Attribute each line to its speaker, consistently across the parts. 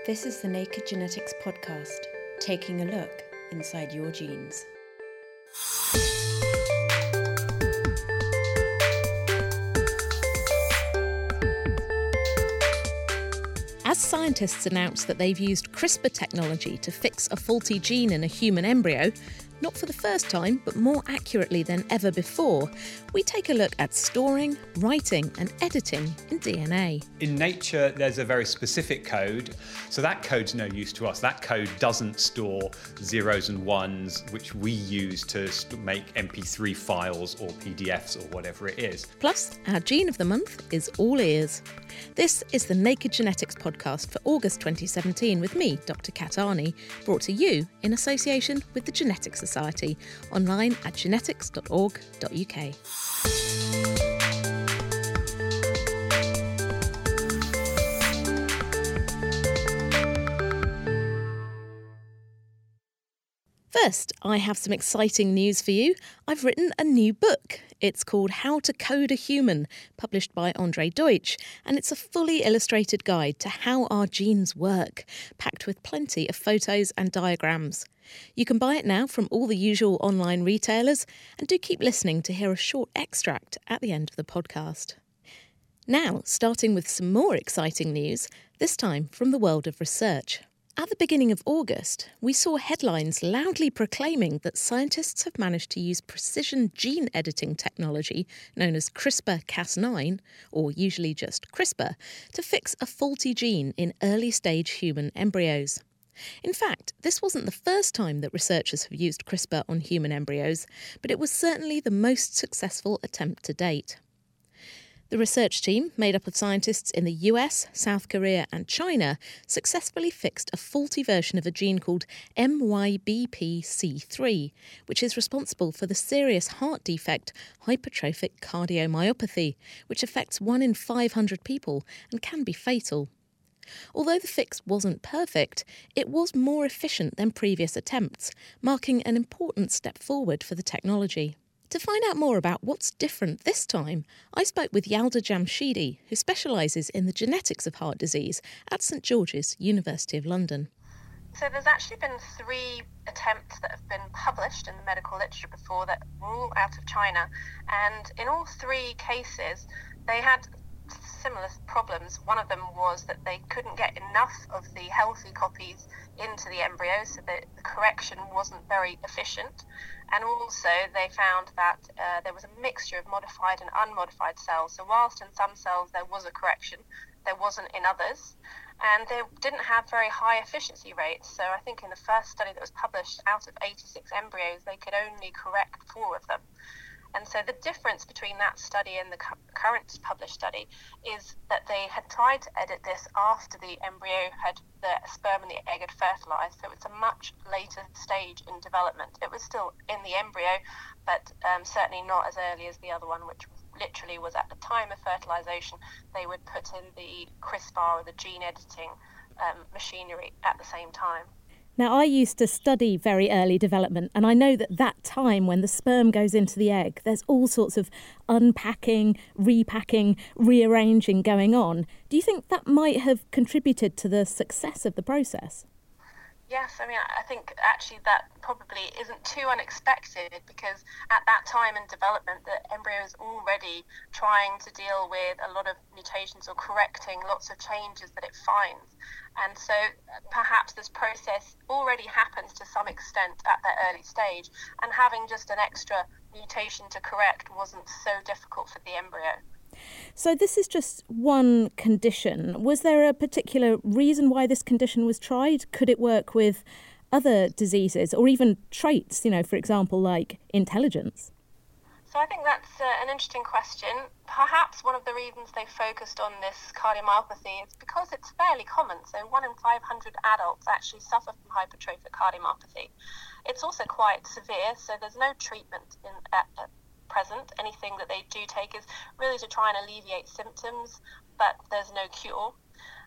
Speaker 1: This is the Naked Genetics podcast, taking a look inside your genes. As scientists announce that they've used CRISPR technology to fix a faulty gene in a human embryo, not for the first time, but more accurately than ever before, we take a look at storing, writing and editing in DNA.
Speaker 2: In nature, there's a very specific code, so that code's no use to us. That code doesn't store zeros and ones, which we use to make MP3 files or PDFs or whatever it is.
Speaker 1: Plus, our gene of the month is all ears. This is the Naked Genetics podcast for August 2017 with me, Dr. Kat Arney, brought to you in association with the Genetics Society, online at genetics.org.uk. First, I have some exciting news for you. I've written a new book. It's called How to Code a Human, published by Andre Deutsch, and it's a fully illustrated guide to how our genes work, packed with plenty of photos and diagrams. You can buy it now from all the usual online retailers, and do keep listening to hear a short extract at the end of the podcast. Now, starting with some more exciting news, this time from the world of research. At the beginning of August, we saw headlines loudly proclaiming that scientists have managed to use precision gene editing technology known as CRISPR-Cas9, or usually just CRISPR, to fix a faulty gene in early-stage human embryos. In fact, this wasn't the first time that researchers have used CRISPR on human embryos, but it was certainly the most successful attempt to date. The research team, made up of scientists in the US, South Korea and China, successfully fixed a faulty version of a gene called MYBPC3, which is responsible for the serious heart defect hypertrophic cardiomyopathy, which affects 1 in 500 people and can be fatal. Although the fix wasn't perfect, it was more efficient than previous attempts, marking an important step forward for the technology. To find out more about what's different this time, I spoke with Yalda Jamshidi, who specialises in the genetics of heart disease at St George's, University of London.
Speaker 3: So there's actually been 3 attempts that have been published in the medical literature before that were all out of China, and in all 3 cases they had similar problems. One of them was that they couldn't get enough of the healthy copies into the embryo, so that the correction wasn't very efficient. And also they found that there was a mixture of modified and unmodified cells. So whilst in some cells there was a correction, there wasn't in others. And they didn't have very high efficiency rates. So I think in the first study that was published, out of 86 embryos, they could only correct 4 of them. And so the difference between that study and the current published study is that they had tried to edit this after the embryo had, the sperm and the egg had fertilized. So it's a much later stage in development. It was still in the embryo, but certainly not as early as the other one, which literally was at the time of fertilization. They would put in the CRISPR or the gene editing machinery at the same time.
Speaker 4: Now, I used to study very early development, and I know that time when the sperm goes into the egg, there's all sorts of unpacking, repacking, rearranging going on. Do you think that might have contributed to the success of the process?
Speaker 3: Yes, I mean, I think actually that probably isn't too unexpected, because at that time in development, the embryo is already trying to deal with a lot of mutations or correcting lots of changes that it finds. And so perhaps this process already happens to some extent at that early stage, and having just an extra mutation to correct wasn't so difficult for the embryo.
Speaker 4: So this is just one condition. Was there a particular reason why this condition was tried? Could it work with other diseases or even traits, for example, like intelligence?
Speaker 3: So I think that's an interesting question. Perhaps one of the reasons they focused on this cardiomyopathy is because it's fairly common. So 1 in 500 adults actually suffer from hypertrophic cardiomyopathy. It's also quite severe, so there's no treatment at present. Anything that they do take is really to try and alleviate symptoms, but there's no cure.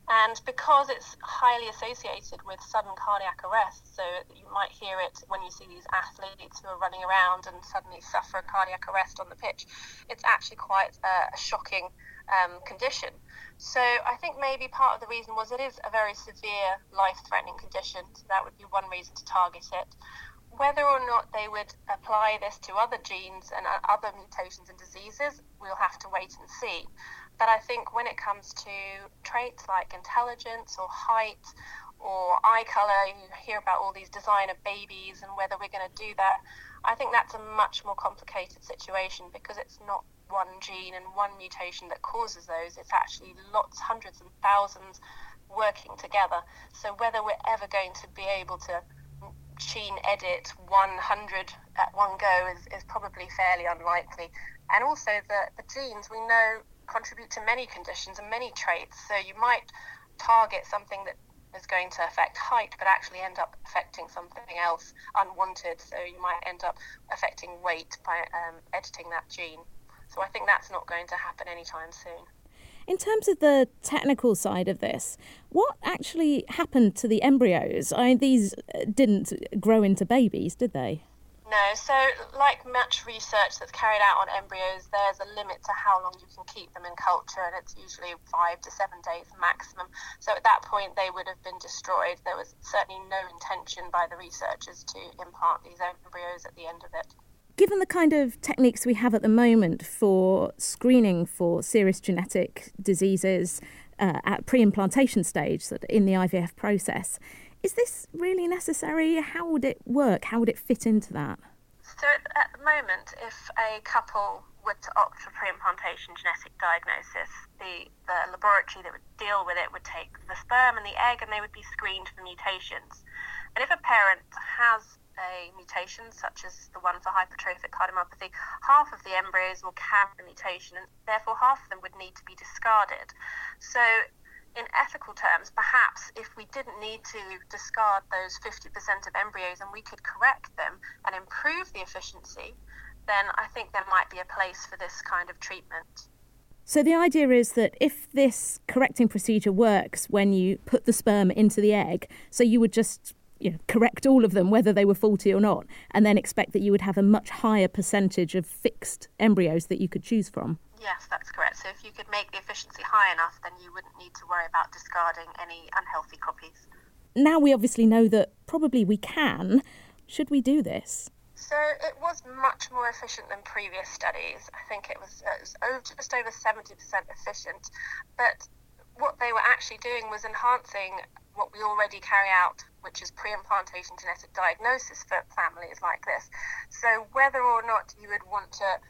Speaker 3: And because it's highly associated with sudden cardiac arrest, so you might hear it when you see these athletes who are running around and suddenly suffer a cardiac arrest on the pitch, it's actually quite a shocking condition. So I think maybe part of the reason was it is a very severe, life-threatening condition, so that would be one reason to target it. Whether or not they would apply this to other genes and other mutations and diseases, we'll have to wait and see. But I think when it comes to traits like intelligence or height or eye colour, you hear about all these designer babies and whether we're going to do that. I think that's a much more complicated situation because it's not one gene and one mutation that causes those. It's actually lots, hundreds and thousands working together. So whether we're ever going to be able to gene edit 100 at one go is probably fairly unlikely. And also the genes we know contribute to many conditions and many traits. So you might target something that is going to affect height, but actually end up affecting something else unwanted. So you might end up affecting weight by editing that gene. So I think that's not going to happen anytime soon.
Speaker 4: In terms of the technical side of this, what actually happened to the embryos? These didn't grow into babies, did they?
Speaker 3: No, so like much research that's carried out on embryos, there's a limit to how long you can keep them in culture, and it's usually 5 to 7 days maximum. So at that point, they would have been destroyed. There was certainly no intention by the researchers to implant these embryos at the end of it.
Speaker 4: Given the kind of techniques we have at the moment for screening for serious genetic diseases at pre-implantation stage, so in the IVF process, is this really necessary? How would it work? How would it fit into that?
Speaker 3: So at the moment, if a couple were to opt for pre-implantation genetic diagnosis, the laboratory that would deal with it would take the sperm and the egg and they would be screened for mutations. And if a parent has a mutation, such as the one for hypertrophic cardiomyopathy, half of the embryos will carry the mutation and therefore half of them would need to be discarded. So in ethical terms, perhaps if we didn't need to discard those 50% of embryos and we could correct them and improve the efficiency, then I think there might be a place for this kind of treatment.
Speaker 4: So the idea is that if this correcting procedure works when you put the sperm into the egg, so you would just correct all of them, whether they were faulty or not, and then expect that you would have a much higher percentage of fixed embryos that you could choose from.
Speaker 3: Yes, that's correct. So if you could make the efficiency high enough, then you wouldn't need to worry about discarding any unhealthy copies.
Speaker 4: Now we obviously know that probably we can. Should we do this?
Speaker 3: So it was much more efficient than previous studies. I think it was just over 70% efficient. But what they were actually doing was enhancing what we already carry out, which is pre-implantation genetic diagnosis for families like this. So whether or not you would want to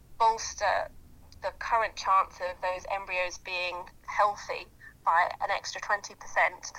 Speaker 3: bolster the current chance of those embryos being healthy by an extra 20%, 25%,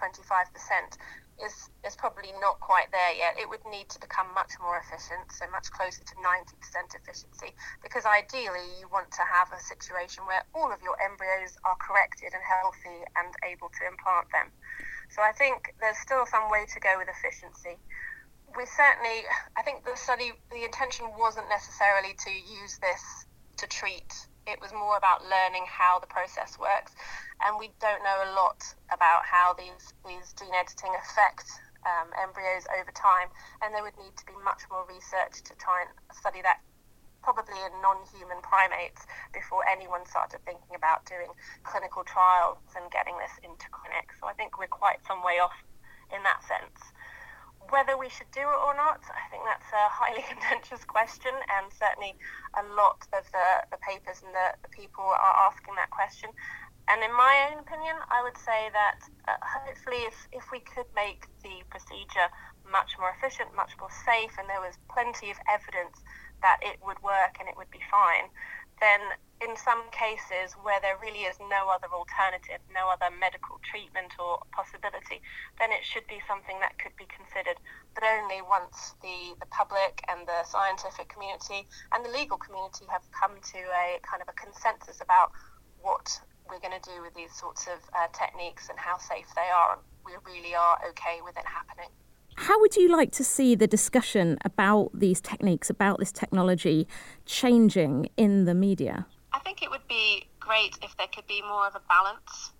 Speaker 3: is probably not quite there yet. It would need to become much more efficient, so much closer to 90% efficiency, because ideally you want to have a situation where all of your embryos are corrected and healthy and able to implant them. So I think there's still some way to go with efficiency. I think the intention wasn't necessarily to use this to treat. It was more about learning how the process works, and we don't know a lot about how these gene editing affect embryos over time, and there would need to be much more research to try and study that, probably in non-human primates, before anyone started thinking about doing clinical trials and getting this into clinic. So I think we're quite some way off in that sense. Whether we should do it or not, I think that's a highly contentious question, and certainly a lot of the papers and the people are asking that question. And in my own opinion, I would say that hopefully if we could make the procedure much more efficient, much more safe, and there was plenty of evidence that it would work and it would be fine, then in some cases where there really is no other alternative, no other medical treatment or possibility, then it should be something that could be considered, but only once the public and the scientific community and the legal community have come to a kind of a consensus about what we're going to do with these sorts of techniques and how safe they are. We really are okay with it happening.
Speaker 4: How would you like to see the discussion about these techniques, about this technology, changing in the media?
Speaker 3: I think it would be great if there could be more of a balance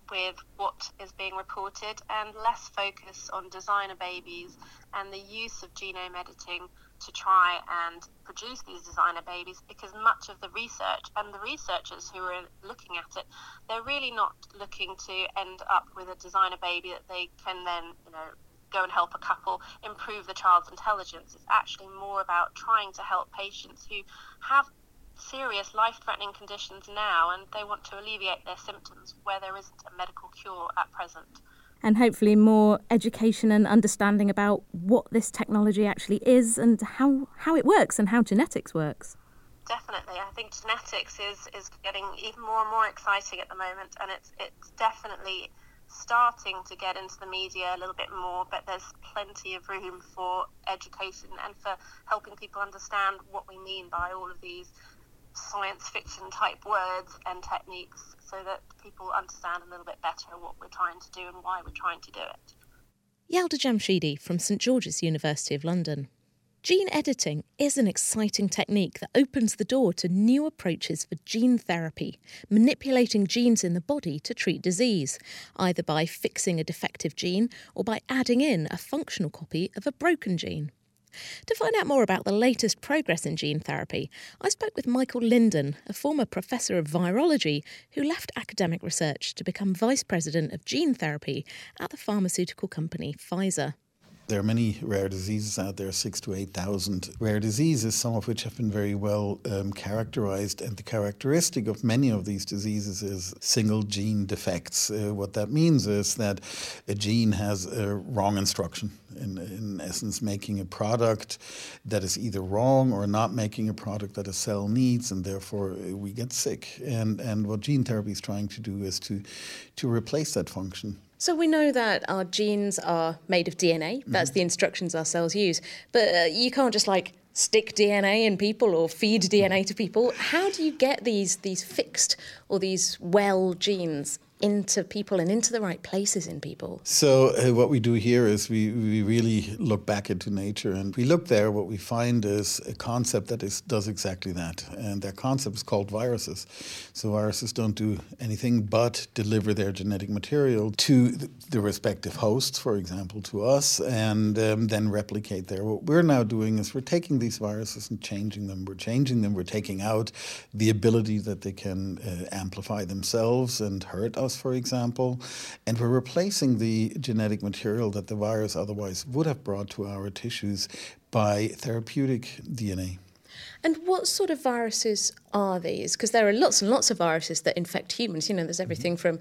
Speaker 3: with what is being reported and less focus on designer babies and the use of genome editing to try and produce these designer babies, because much of the research and the researchers who are looking at it, they're really not looking to end up with a designer baby that they can then, go and help a couple improve the child's intelligence. It's actually more about trying to help patients who have serious life-threatening conditions now and they want to alleviate their symptoms where there isn't a medical cure at present.
Speaker 4: And hopefully more education and understanding about what this technology actually is and how it works and how genetics works.
Speaker 3: Definitely. I think genetics is getting even more and more exciting at the moment, and it's definitely starting to get into the media a little bit more, but there's plenty of room for education and for helping people understand what we mean by all of these science fiction type words and techniques, so that people understand a little bit better what we're trying to do and why we're trying to do it.
Speaker 1: Yalda Jamshidi from St George's University of London. Gene editing is an exciting technique that opens the door to new approaches for gene therapy, manipulating genes in the body to treat disease, either by fixing a defective gene or by adding in a functional copy of a broken gene. To find out more about the latest progress in gene therapy, I spoke with Michael Linden, a former professor of virology who left academic research to become vice president of gene therapy at the pharmaceutical company Pfizer.
Speaker 5: There are many rare diseases out there, 6,000 to 8,000 rare diseases, some of which have been very well characterized. And the characteristic of many of these diseases is single gene defects. What that means is that a gene has a wrong instruction, in essence making a product that is either wrong or not making a product that a cell needs, and therefore we get sick. And what gene therapy is trying to do is to replace that function.
Speaker 1: So we know that our genes are made of DNA. That's the instructions our cells use. But you can't just stick DNA in people or feed DNA to people. How do you get these fixed or these well genes into people and into the right places in people?
Speaker 5: So what we do here is we really look back into nature, and we look there. What we find is a concept that does exactly that, and that concept is called viruses. So viruses don't do anything but deliver their genetic material to the respective hosts, for example, to us, and then replicate there. What we're now doing is we're taking these viruses and changing them. We're taking out the ability that they can amplify themselves and hurt us, for example, and we're replacing the genetic material that the virus otherwise would have brought to our tissues by therapeutic DNA.
Speaker 1: And what sort of viruses are these? Because there are lots and lots of viruses that infect humans. There's everything from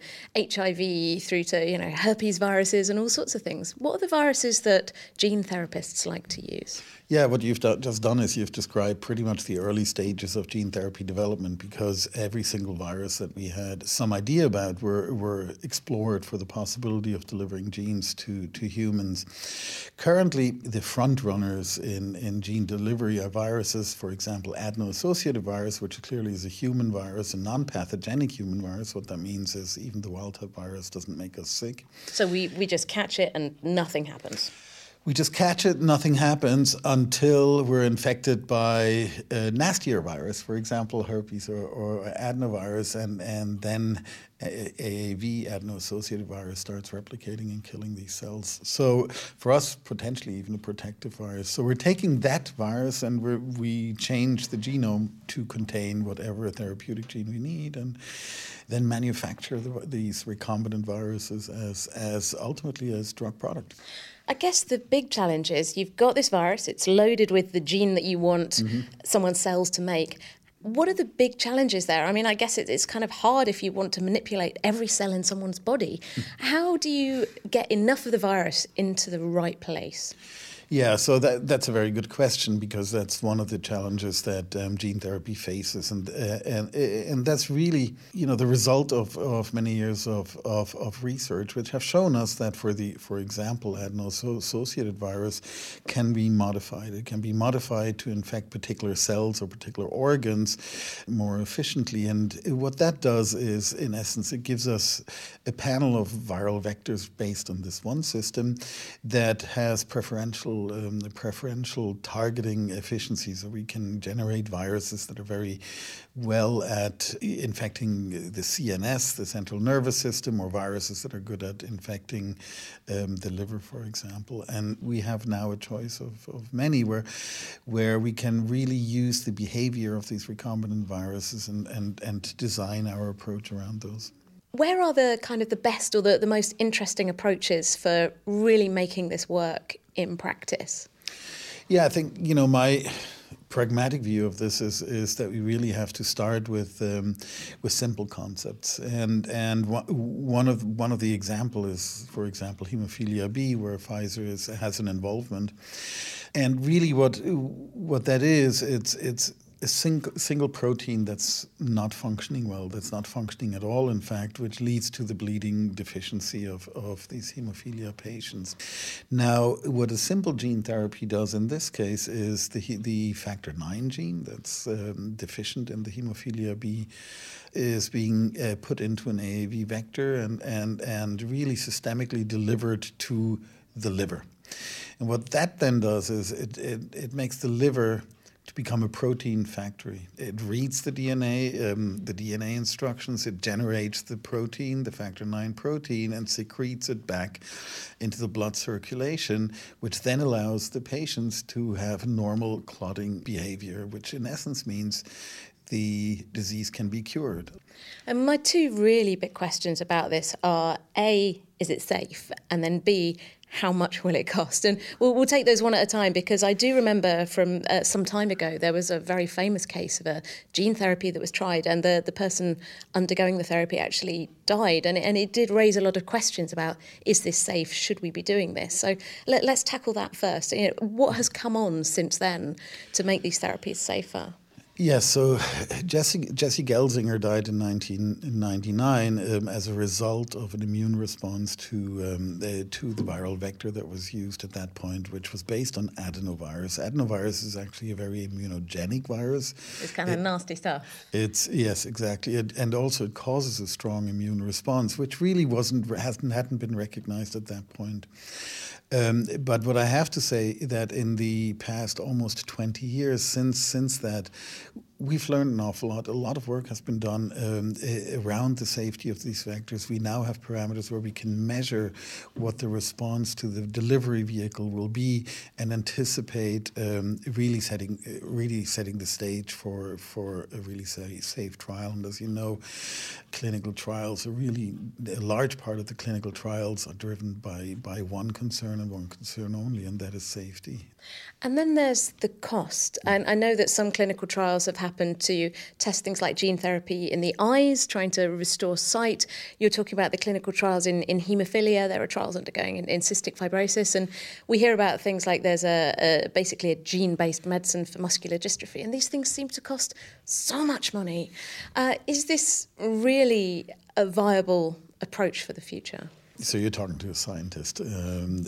Speaker 1: HIV through to, herpes viruses and all sorts of things. What are the viruses that gene therapists like to use?
Speaker 5: Yeah, what you've just done is you've described pretty much the early stages of gene therapy development, because every single virus that we had some idea about were explored for the possibility of delivering genes to humans. Currently, the front runners in gene delivery are viruses, for example, adeno-associated virus, which clearly is a human virus, a non-pathogenic human virus. What that means is even the wild-type virus doesn't make us sick.
Speaker 1: So we just catch it and nothing happens?
Speaker 5: We just catch it, nothing happens until we're infected by a nastier virus, for example, herpes or adenovirus, and then AAV, adeno-associated virus, starts replicating and killing these cells. So for us, potentially even a protective virus. So we're taking that virus and we change the genome to contain whatever therapeutic gene we need, and then manufacture these recombinant viruses as ultimately as drug product.
Speaker 1: I guess the big challenge is you've got this virus, it's loaded with the gene that you want someone's cells to make. What are the big challenges there? I mean, I guess it's kind of hard if you want to manipulate every cell in someone's body. How do you get enough of the virus into the right place?
Speaker 5: Yeah, so that's a very good question, because that's one of the challenges that gene therapy faces, and that's really the result of many years of research, which have shown us that for example, adeno-associated virus can be modified. It can be modified to infect particular cells or particular organs more efficiently, and what that does is, in essence, it gives us a panel of viral vectors based on this one system that has preferential preferential targeting efficiency. So we can generate viruses that are very well at infecting the CNS, the central nervous system, or viruses that are good at infecting the liver, for example. And we have now a choice of many where we can really use the behavior of these recombinant viruses and design our approach around those.
Speaker 1: Where are the kind of the best or the most interesting approaches for really making this work in practice?
Speaker 5: Yeah, I think, my pragmatic view of this is that we really have to start with simple concepts, and one of the example is, for example, hemophilia B, where Pfizer has an involvement, and really what that is, it's a single protein that's not functioning well, that's not functioning at all, in fact, which leads to the bleeding deficiency of these hemophilia patients. Now, what a simple gene therapy does in this case is the factor IX gene that's deficient in the hemophilia B is being put into an AAV vector and really systemically delivered to the liver. And what that then does is it makes the liver to become a protein factory. It reads the DNA instructions, it generates the protein, the factor IX protein, and secretes it back into the blood circulation, which then allows the patients to have normal clotting behavior, which in essence means the disease can be cured.
Speaker 1: And my two really big questions about this are, A, is it safe? And then B, how much will it cost? And we'll take those one at a time, because I do remember from some time ago, there was a very famous case of a gene therapy that was tried, and the person undergoing the therapy actually died. And it did raise a lot of questions about, is this safe? Should we be doing this? So let's tackle that first. What has come on since then to make these therapies safer?
Speaker 5: Yes, so Jesse Gelsinger died in 1999 as a result of an immune response to the viral vector that was used at that point, which was based on adenovirus. Adenovirus is actually a very immunogenic virus.
Speaker 1: It's kind of nasty stuff.
Speaker 5: Yes, exactly, and also it causes a strong immune response, which really hadn't been recognized at that point. But what I have to say that in the past almost 20 years since that, we've learned an awful lot. A lot of work has been done around the safety of these vectors. We now have parameters where we can measure what the response to the delivery vehicle will be and anticipate really setting the stage for a really safe trial. And as you know, clinical trials are really, a large part of the clinical trials are driven by one concern and one concern only, and that is safety.
Speaker 1: And then there's the cost. And I know that some clinical trials have happened to test things like gene therapy in the eyes, trying to restore sight. You're talking about the clinical trials in haemophilia. There are trials undergoing in cystic fibrosis. And we hear about things like there's basically a gene-based medicine for muscular dystrophy. And these things seem to cost so much money. Is this really a viable approach for the future?
Speaker 5: So you're talking to a scientist, and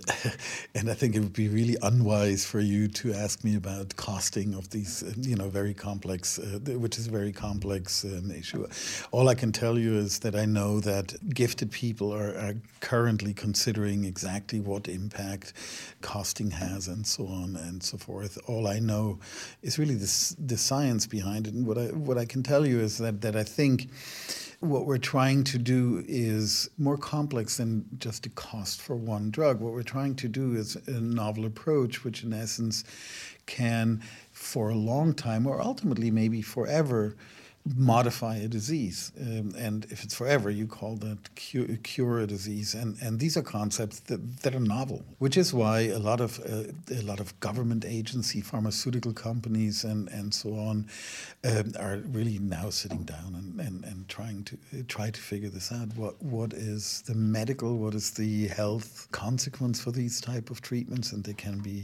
Speaker 5: I think it would be really unwise for you to ask me about costing of these, very complex, which is a very complex issue. All I can tell you is that I know that gifted people are currently considering exactly what impact costing has and so on and so forth. All I know is really the science behind it, and what I can tell you is that I think what we're trying to do is more complex than just a cost for one drug. What we're trying to do is a novel approach, which in essence can, for a long time, or ultimately maybe forever, modify a disease. And if it's forever, you call that cure a disease. And these are concepts that are novel, which is why a lot of government agency, pharmaceutical companies, and so on are really now sitting down and trying to figure this out. What is the medical, what is the health consequence for these type of treatments? And they can be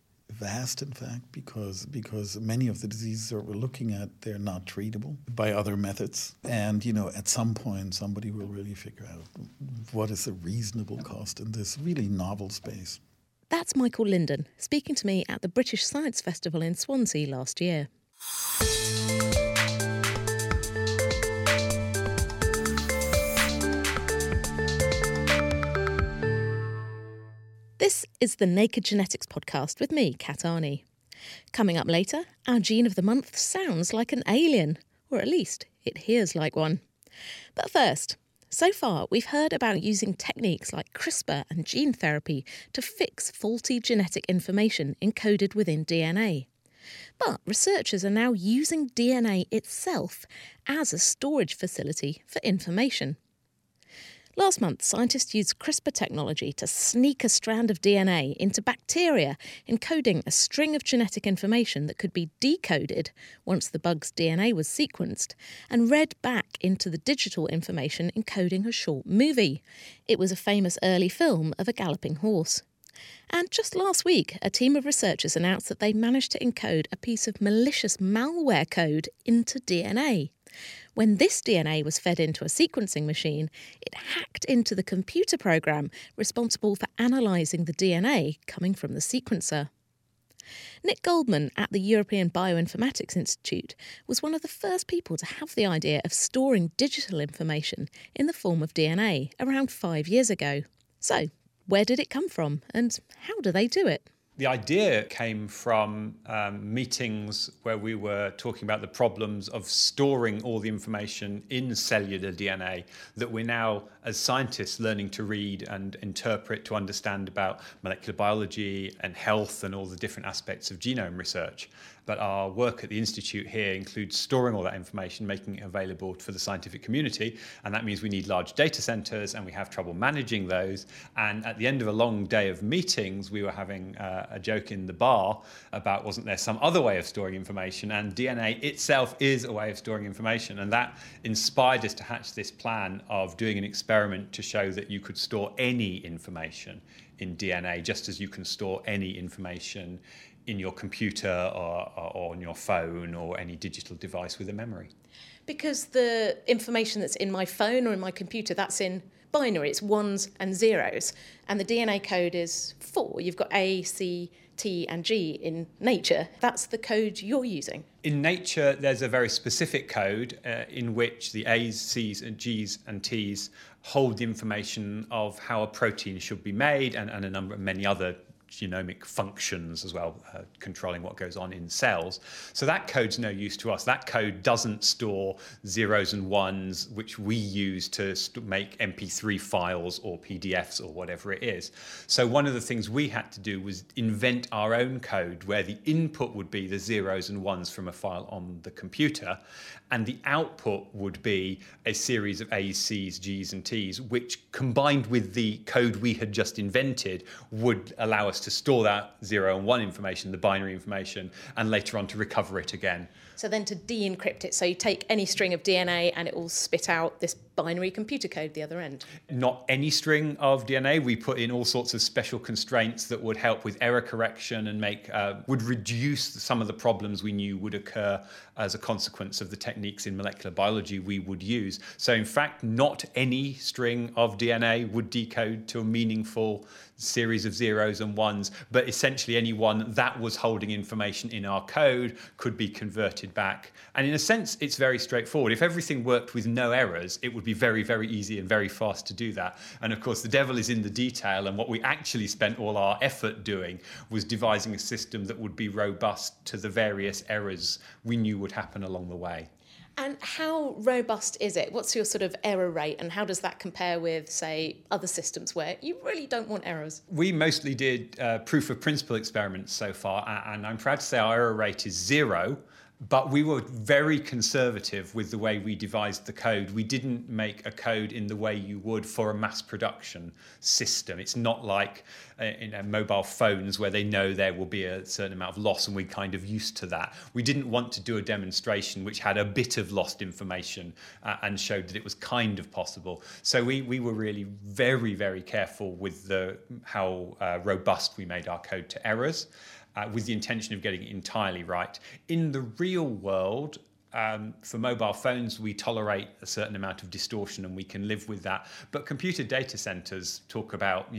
Speaker 5: vast, in fact, because many of the diseases that we're looking at, they're not treatable by other methods. And, at some point, somebody will really figure out what is the reasonable cost in this really novel space.
Speaker 1: That's Michael Linden speaking to me at the British Science Festival in Swansea last year. This is the Naked Genetics podcast with me, Kat Arney. Coming up later, our gene of the month sounds like an alien, or at least it hears like one. But first, so far we've heard about using techniques like CRISPR and gene therapy to fix faulty genetic information encoded within DNA. But researchers are now using DNA itself as a storage facility for information. Last month, scientists used CRISPR technology to sneak a strand of DNA into bacteria, encoding a string of genetic information that could be decoded once the bug's DNA was sequenced, and read back into the digital information encoding a short movie. It was a famous early film of a galloping horse. And just last week, a team of researchers announced that they managed to encode a piece of malicious malware code into DNA. When this DNA was fed into a sequencing machine, it hacked into the computer program responsible for analysing the DNA coming from the sequencer. Nick Goldman at the European Bioinformatics Institute was one of the first people to have the idea of storing digital information in the form of DNA around 5 years ago. So, where did it come from and how do they do it?
Speaker 2: The idea came from meetings where we were talking about the problems of storing all the information in cellular DNA that we're now, as scientists, learning to read and interpret to understand about molecular biology and health and all the different aspects of genome research. But our work at the Institute here includes storing all that information, making it available for the scientific community. And that means we need large data centers and we have trouble managing those. And at the end of a long day of meetings, we were having a joke in the bar about wasn't there some other way of storing information? And DNA itself is a way of storing information. And that inspired us to hatch this plan of doing an experiment to show that you could store any information in DNA, just as you can store any information in your computer or on your phone or any digital device with a memory.
Speaker 1: Because the information that's in my phone or in my computer, that's in binary, it's ones and zeros. And the DNA code is 4. You've got A, C, T and G in nature. That's the code you're using.
Speaker 2: In nature, there's a very specific code in which the A's, C's and G's and T's hold the information of how a protein should be made and many other genomic functions as well, controlling what goes on in cells. So that code's no use to us. That code doesn't store zeros and ones, which we use to make MP3 files or PDFs or whatever it is. So one of the things we had to do was invent our own code where the input would be the zeros and ones from a file on the computer, and the output would be a series of A's, C's, G's and T's, which combined with the code we had just invented would allow us to store that 0 and 1 information, the binary information, and later on to recover it again.
Speaker 1: So then to de-encrypt it, so you take any string of DNA and it will spit out this binary computer code the other end.
Speaker 2: Not any string of DNA. We put in all sorts of special constraints that would help with error correction and would reduce some of the problems we knew would occur as a consequence of the techniques in molecular biology we would use. So in fact, not any string of DNA would decode to a meaningful series of zeros and ones, but essentially any one that was holding information in our code could be converted back. And in a sense, it's very straightforward. If everything worked with no errors, it would be very, very easy and very fast to do that. And of course, the devil is in the detail. And what we actually spent all our effort doing was devising a system that would be robust to the various errors we knew would happen along the way.
Speaker 1: And how robust is it? What's your sort of error rate and how does that compare with, say, other systems where you really don't want errors?
Speaker 2: We mostly did proof of principle experiments so far, and I'm proud to say our error rate is 0. But we were very conservative with the way we devised the code. We didn't make a code in the way you would for a mass production system. It's not like mobile phones where they know there will be a certain amount of loss and we're kind of used to that. We didn't want to do a demonstration which had a bit of lost information and showed that it was kind of possible. So we were really very, very careful with how robust we made our code to errors. With the intention of getting it entirely right. In the real world, For mobile phones, we tolerate a certain amount of distortion and we can live with that. But computer data centers talk about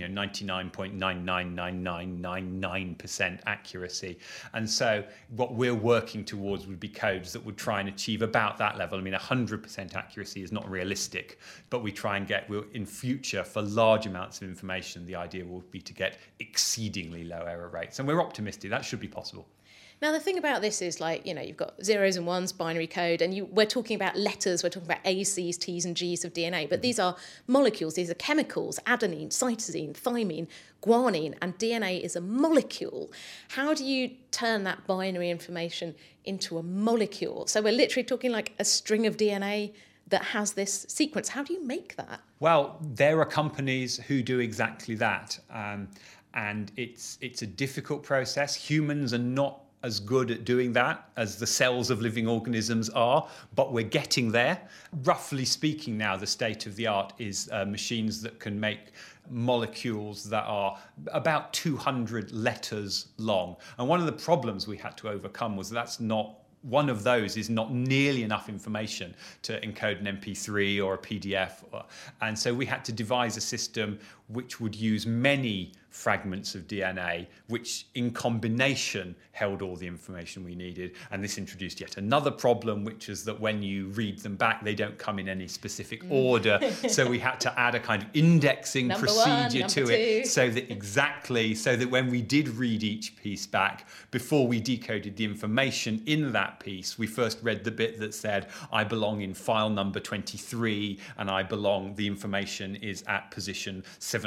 Speaker 2: 99.99999% accuracy. And so what we're working towards would be codes that would try and achieve about that level. I mean, 100% accuracy is not realistic, but we try and in future, for large amounts of information, the idea will be to get exceedingly low error rates. And we're optimistic that should be possible.
Speaker 1: Now, the thing about this is, you've got zeros and ones, binary code, and we're talking about letters, we're talking about A's, C's, T's and G's of DNA, but these are molecules, these are chemicals, adenine, cytosine, thymine, guanine, and DNA is a molecule. How do you turn that binary information into a molecule? So we're literally talking like a string of DNA that has this sequence. How do you make that?
Speaker 2: Well, there are companies who do exactly that. And it's a difficult process. Humans are not as good at doing that as the cells of living organisms are, but we're getting there. Roughly speaking now, the state of the art is machines that can make molecules that are about 200 letters long. And one of the problems we had to overcome was one of those is not nearly enough information to encode an MP3 or a PDF. And so we had to devise a system which would use many fragments of DNA, which in combination held all the information we needed. And this introduced yet another problem, which is that when you read them back, they don't come in any specific order. So we had to add a kind of indexing procedure to it so that when we did read each piece back, before we decoded the information in that piece, we first read the bit that said, I belong in file number 23, and the information is at position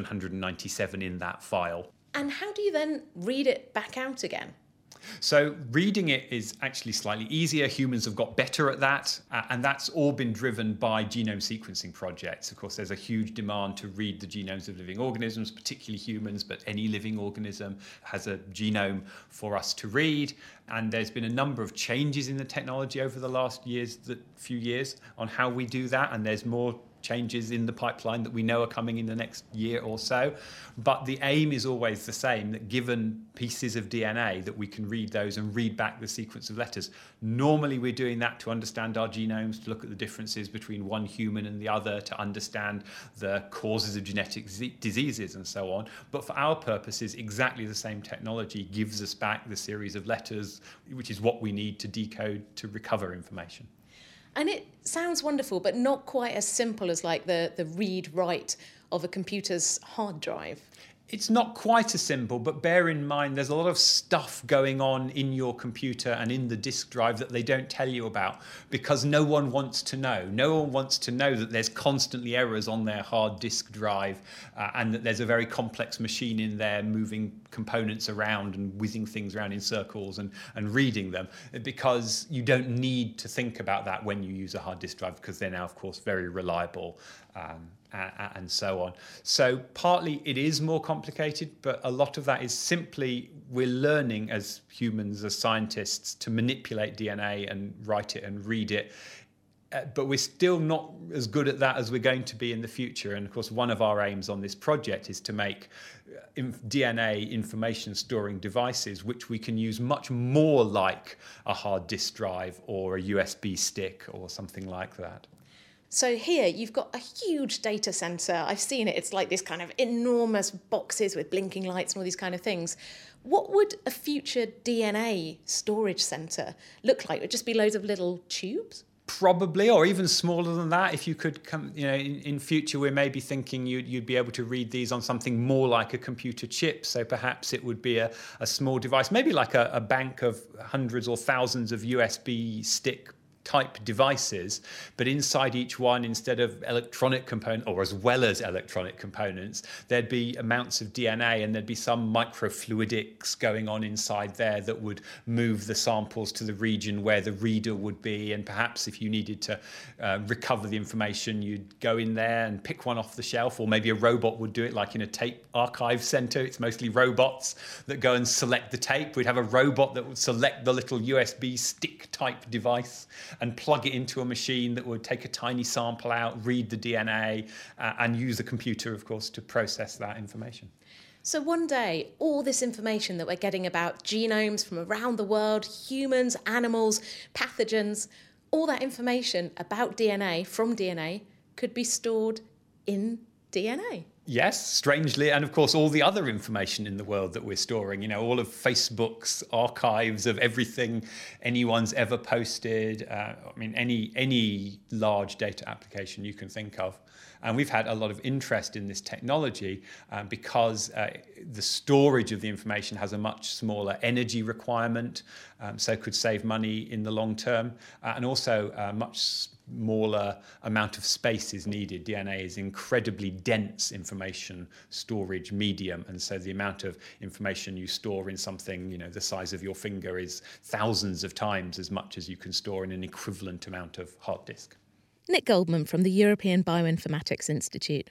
Speaker 2: 797 in that file.
Speaker 1: And how do you then read it back out again?
Speaker 2: So reading it is actually slightly easier. Humans have got better at that, and that's all been driven by genome sequencing projects. Of course, there's a huge demand to read the genomes of living organisms, particularly humans, but any living organism has a genome for us to read. And there's been a number of changes in the technology over the last few years on how we do that, and there's more changes in the pipeline that we know are coming in the next year or so. But the aim is always the same, that given pieces of DNA, that we can read those and read back the sequence of letters. Normally we're doing that to understand our genomes, to look at the differences between one human and the other, to understand the causes of genetic diseases and so on. But for our purposes, exactly the same technology gives us back the series of letters, which is what we need to decode to recover information.
Speaker 1: And it sounds wonderful, but not quite as simple as the read-write of a computer's hard drive.
Speaker 2: It's not quite as simple, but bear in mind there's a lot of stuff going on in your computer and in the disk drive that they don't tell you about because no one wants to know. No one wants to know that there's constantly errors on their hard disk drive and that there's a very complex machine in there moving components around and whizzing things around in circles and reading them, because you don't need to think about that when you use a hard disk drive because they're now, of course, very reliable. And so on. So partly it is more complicated, but a lot of that is simply we're learning as humans, as scientists, to manipulate DNA and write it and read it. But we're still not as good at that as we're going to be in the future. And of course, one of our aims on this project is to make DNA information storing devices which we can use much more like a hard disk drive or a USB stick or something like that.
Speaker 1: So here you've got a huge data center. I've seen it. It's like this kind of enormous boxes with blinking lights and all these kind of things. What would a future DNA storage center look like? Would it just be loads of little tubes?
Speaker 2: Probably, or even smaller than that. If you could come, in future, we're maybe thinking you'd be able to read these on something more like a computer chip. So perhaps it would be a small device, maybe like a bank of hundreds or thousands of USB stick type devices, but inside each one, instead of electronic component, or as well as electronic components, there'd be amounts of DNA and there'd be some microfluidics going on inside there that would move the samples to the region where the reader would be. And perhaps if you needed to recover the information, you'd go in there and pick one off the shelf, or maybe a robot would do it, like in a tape archive center. It's mostly robots that go and select the tape. We'd have a robot that would select the little USB stick type device and plug it into a machine that would take a tiny sample out, read the DNA, and use the computer, of course, to process that information.
Speaker 1: So one day, all this information that we're getting about genomes from around the world, humans, animals, pathogens, all that information about DNA from DNA could be stored in DNA.
Speaker 2: Yes, strangely, and of course all the other information in the world that we're storing, all of Facebook's archives of everything anyone's ever posted, any large data application you can think of. And we've had a lot of interest in this technology because the storage of the information has a much smaller energy requirement, so could save money in the long term, and also a much smaller amount of space is needed. DNA is incredibly dense information storage medium, and so the amount of information you store in something, the size of your finger is thousands of times as much as you can store in an equivalent amount of hard disk.
Speaker 1: Nick Goldman from the European Bioinformatics Institute.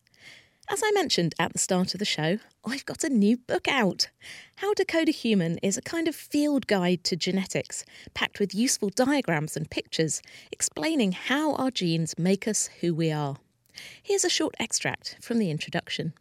Speaker 1: As I mentioned at the start of the show, I've got a new book out. How to Code a Human is a kind of field guide to genetics, packed with useful diagrams and pictures, explaining how our genes make us who we are. Here's a short extract from the introduction.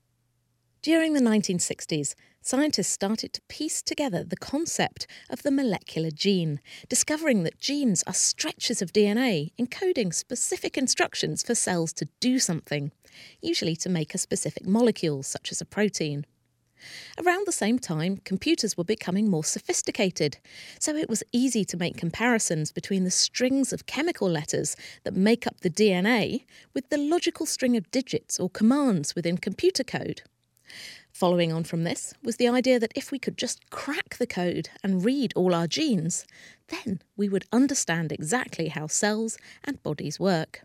Speaker 1: During the 1960s, scientists started to piece together the concept of the molecular gene, discovering that genes are stretches of DNA encoding specific instructions for cells to do something, usually to make a specific molecule, such as a protein. Around the same time, computers were becoming more sophisticated, so it was easy to make comparisons between the strings of chemical letters that make up the DNA with the logical string of digits or commands within computer code. Following on from this was the idea that if we could just crack the code and read all our genes, then we would understand exactly how cells and bodies work.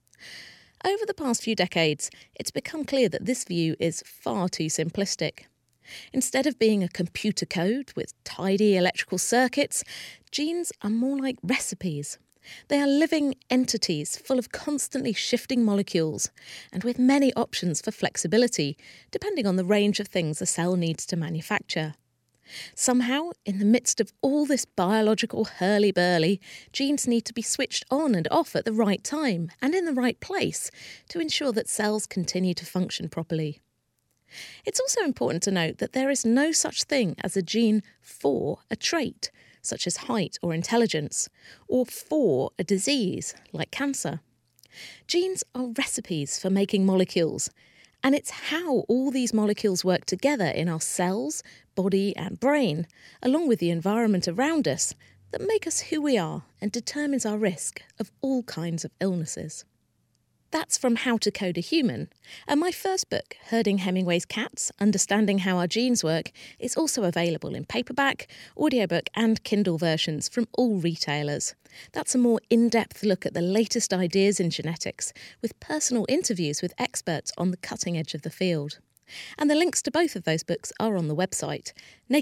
Speaker 1: Over the past few decades, it's become clear that this view is far too simplistic. Instead of being a computer code with tidy electrical circuits, genes are more like recipes. They are living entities full of constantly shifting molecules and with many options for flexibility, depending on the range of things a cell needs to manufacture. Somehow, in the midst of all this biological hurly-burly, genes need to be switched on and off at the right time and in the right place to ensure that cells continue to function properly. It's also important to note that there is no such thing as a gene for a trait, such as height or intelligence, or for a disease, like cancer. Genes are recipes for making molecules, and it's how all these molecules work together in our cells, body and brain, along with the environment around us, that make us who we are and determines our risk of all kinds of illnesses. That's from How to Code a Human, and my first book, Herding Hemingway's Cats, Understanding How Our Genes Work, is also available in paperback, audiobook and Kindle versions from all retailers. That's a more in-depth look at the latest ideas in genetics, with personal interviews with experts on the cutting edge of the field. And the links to both of those books are on the website,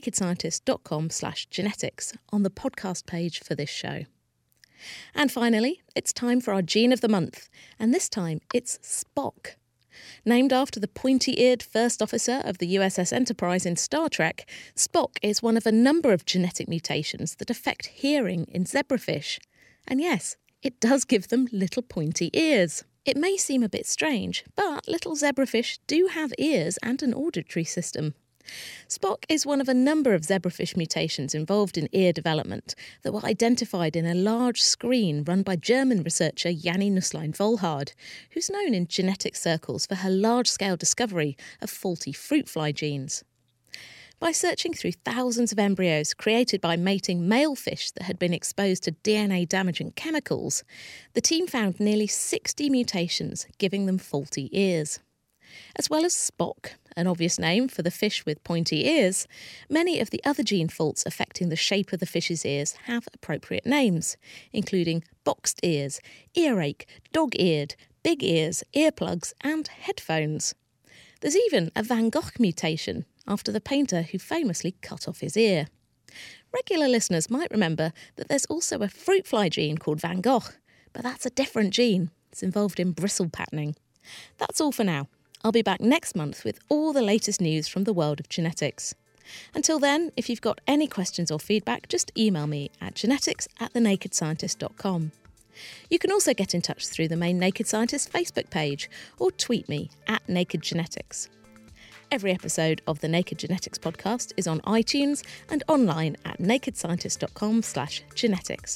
Speaker 1: nakedscientist.com/genetics, on the podcast page for this show. And finally, it's time for our Gene of the Month, and this time it's Spock. Named after the pointy-eared first officer of the USS Enterprise in Star Trek, Spock is one of a number of genetic mutations that affect hearing in zebrafish. And yes, it does give them little pointy ears. It may seem a bit strange, but little zebrafish do have ears and an auditory system. Spock is one of a number of zebrafish mutations involved in ear development that were identified in a large screen run by German researcher Jannie Nusslein-Volhard, who's known in genetic circles for her large-scale discovery of faulty fruit fly genes. By searching through thousands of embryos created by mating male fish that had been exposed to DNA-damaging chemicals, the team found nearly 60 mutations, giving them faulty ears. As well as Spock, an obvious name for the fish with pointy ears, many of the other gene faults affecting the shape of the fish's ears have appropriate names, including boxed ears, earache, dog-eared, big ears, earplugs and headphones. There's even a Van Gogh mutation, after the painter who famously cut off his ear. Regular listeners might remember that there's also a fruit fly gene called Van Gogh, but that's a different gene. It's involved in bristle patterning. That's all for now. I'll be back next month with all the latest news from the world of genetics. Until then, if you've got any questions or feedback, just email me at genetics@thenakedscientist.com. You can also get in touch through the main Naked Scientist Facebook page or tweet me at Naked Genetics. Every episode of the Naked Genetics podcast is on iTunes and online at nakedscientist.com/genetics.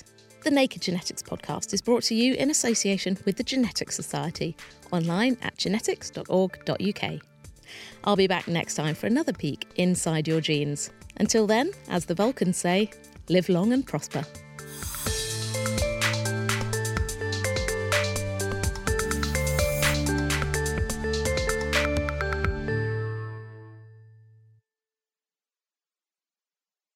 Speaker 1: The Naked Genetics podcast is brought to you in association with the Genetics Society, online at genetics.org.uk. I'll be back next time for another peek inside your genes. Until then, as the Vulcans say, live long and prosper.